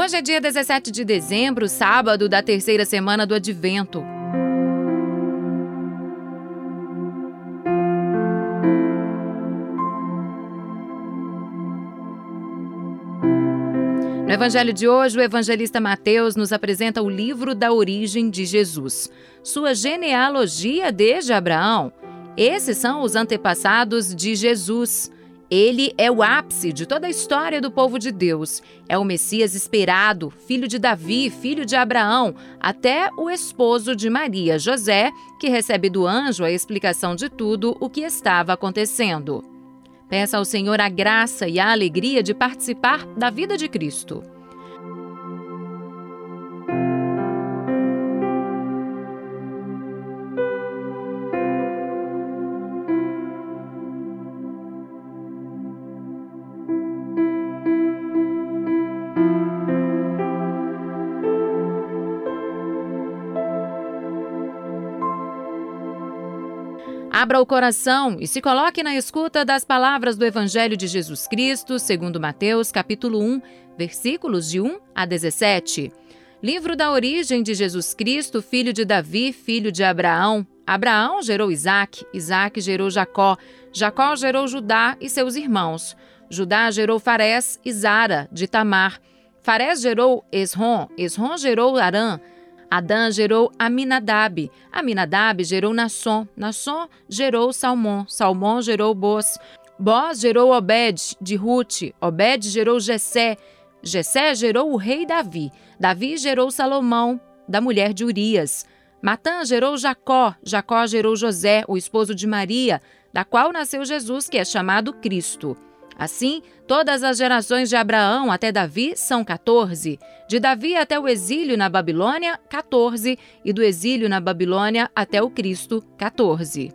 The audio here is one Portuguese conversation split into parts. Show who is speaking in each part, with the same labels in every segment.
Speaker 1: Hoje é dia 17 de dezembro, sábado da terceira semana do Advento. No Evangelho de hoje, o evangelista Mateus nos apresenta o livro da origem de Jesus, sua genealogia desde Abraão. Esses são os antepassados de Jesus. Ele é o ápice de toda a história do povo de Deus. É o Messias esperado, filho de Davi, filho de Abraão, até o esposo de Maria, José, que recebe do anjo a explicação de tudo o que estava acontecendo. Peça ao Senhor a graça e a alegria de participar da vida de Cristo. Abra o coração e se coloque na escuta das palavras do Evangelho de Jesus Cristo, segundo Mateus, capítulo 1, versículos de 1 a 17. Livro da origem de Jesus Cristo, filho de Davi, filho de Abraão. Abraão gerou Isaque, Isaque gerou Jacó, Jacó gerou Judá e seus irmãos. Judá gerou Farés e Zara, de Tamar. Farés gerou Esrom, Esrom gerou Arã. Adã gerou Aminadab, Aminadab gerou Nasson, Nasson gerou Salmão, Salmão gerou Boz, Boz gerou Obed, de Rute, Obed gerou Jessé, Jessé gerou o rei Davi, Davi gerou Salomão, da mulher de Urias. Matã gerou Jacó, Jacó gerou José, o esposo de Maria, da qual nasceu Jesus, que é chamado Cristo. Assim, todas as gerações de Abraão até Davi são 14, de Davi até o exílio na Babilônia, 14, e do exílio na Babilônia até o Cristo, 14.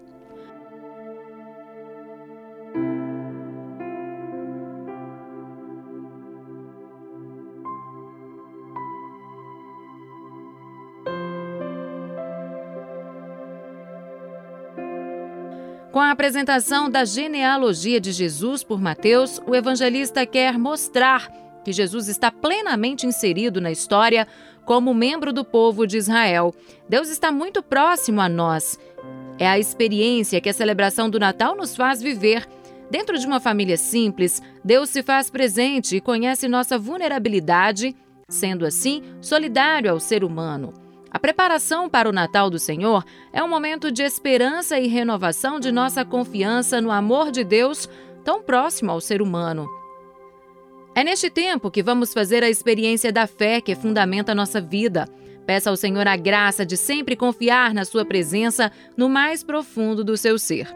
Speaker 1: Com a apresentação da genealogia de Jesus por Mateus, o evangelista quer mostrar que Jesus está plenamente inserido na história como membro do povo de Israel. Deus está muito próximo a nós. É a experiência que a celebração do Natal nos faz viver. Dentro de uma família simples, Deus se faz presente e conhece nossa vulnerabilidade, sendo assim solidário ao ser humano. A preparação para o Natal do Senhor é um momento de esperança e renovação de nossa confiança no amor de Deus, tão próximo ao ser humano. É neste tempo que vamos fazer a experiência da fé que fundamenta a nossa vida. Peça ao Senhor a graça de sempre confiar na sua presença no mais profundo do seu ser.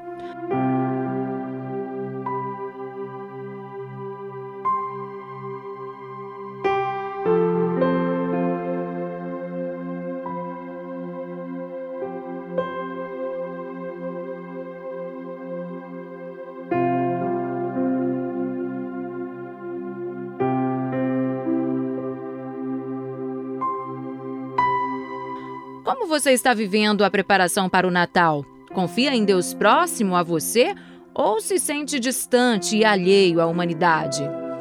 Speaker 1: Como você está vivendo a preparação para o Natal? Confia em Deus próximo a você ou se sente distante e alheio à humanidade?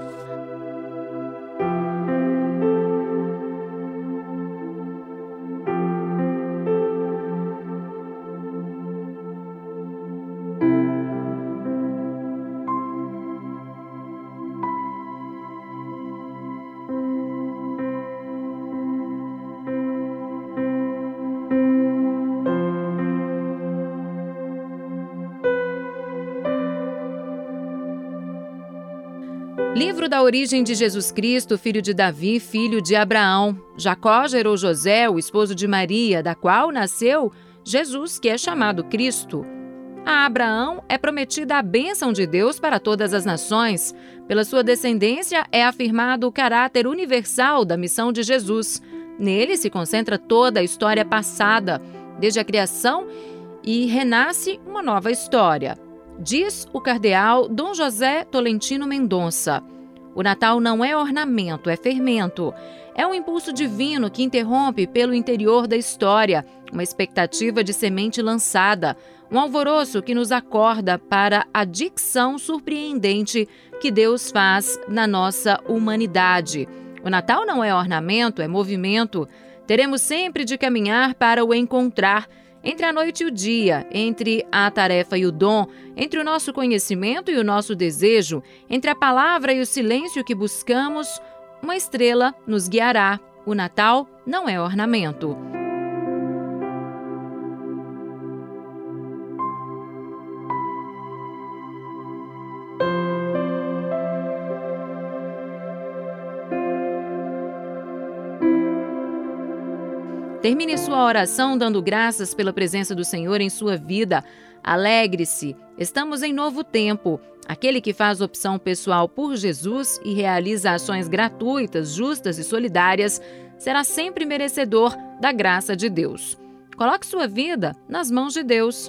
Speaker 1: Livro da origem de Jesus Cristo, filho de Davi, filho de Abraão. Jacó gerou José, o esposo de Maria, da qual nasceu Jesus, que é chamado Cristo. A Abraão é prometida a bênção de Deus para todas as nações. Pela sua descendência é afirmado o caráter universal da missão de Jesus. Nele se concentra toda a história passada, desde a criação, e renasce uma nova história. Diz o cardeal Dom José Tolentino Mendonça: o Natal não é ornamento, é fermento. É um impulso divino que interrompe pelo interior da história, uma expectativa de semente lançada, um alvoroço que nos acorda para a dicção surpreendente que Deus faz na nossa humanidade. O Natal não é ornamento, é movimento. Teremos sempre de caminhar para o encontrar, entre a noite e o dia, entre a tarefa e o dom, entre o nosso conhecimento e o nosso desejo, entre a palavra e o silêncio que buscamos, uma estrela nos guiará. O Natal não é ornamento. Termine sua oração dando graças pela presença do Senhor em sua vida. Alegre-se, estamos em novo tempo. Aquele que faz opção pessoal por Jesus e realiza ações gratuitas, justas e solidárias, será sempre merecedor da graça de Deus. Coloque sua vida nas mãos de Deus.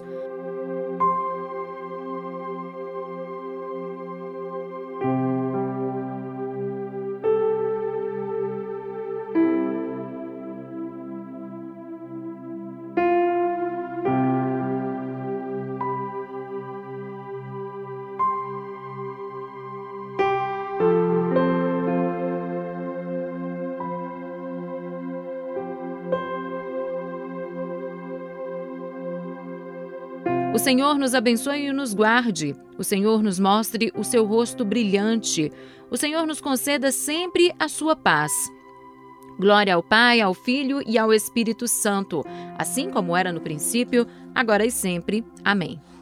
Speaker 1: O Senhor nos abençoe e nos guarde. O Senhor nos mostre o seu rosto brilhante. O Senhor nos conceda sempre a sua paz. Glória ao Pai, ao Filho e ao Espírito Santo, assim como era no princípio, agora e sempre. Amém.